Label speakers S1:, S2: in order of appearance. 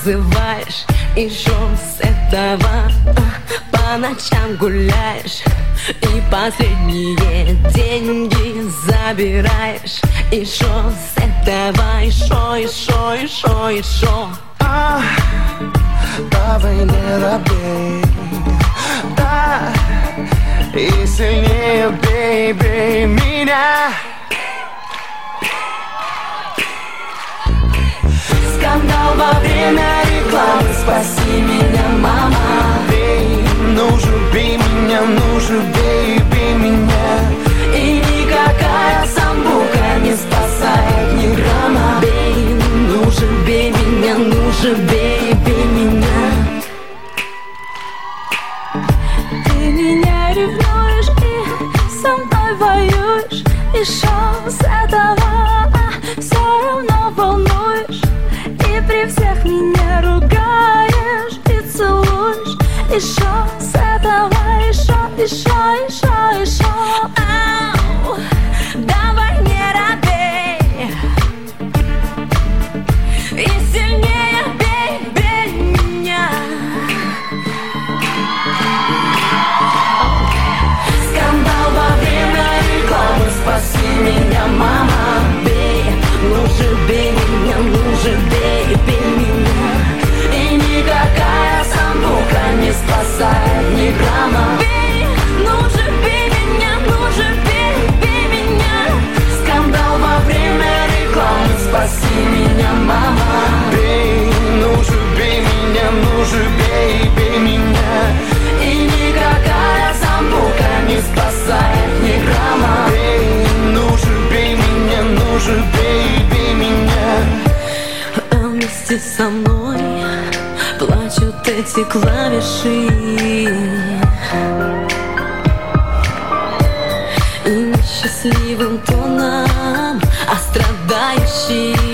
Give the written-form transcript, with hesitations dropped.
S1: называешь, и шо с этого? По ночам гуляешь и последние деньги забираешь, и шо с этого? И шо, и шо, и шо, и шо?
S2: Давай не робей, да, и сильнее бей, бей меня.
S1: Скандал во время рекламы, спаси меня, мама.
S2: Бей, ну же бей меня, ну же бей, бей меня.
S1: И никакая самбука не спасает ни грамма. Бей, ну же бей меня, ну же бей, бей меня. Ты меня ревнуешь и со мной воюешь, и шо с этого? Все равно волнуешь, и при всех меня ругаешь и целуешь. И шо с этого? И шо, и шо, и шо, и шо? Ау, давай не робей, и сильнее бей, бей меня. Скандал во время рекламы, спаси меня, мама. Бей, ну же бей меня, ну же бей, бей меня. И никакая самбука не спасает ни грамма. Бей, ну же бей меня, ну же бей, бей меня. Скандал во время рекламы, спаси меня, мама.
S2: Бей, ну же бей меня, ну же бей, бей меня.
S1: И никакая самбука не спасает ни грамма.
S2: Бей, ну же бей меня, ну же бей, бей меня.
S1: А вместе со мной плачут эти клавиши, и несчастливым тоном, а страдающий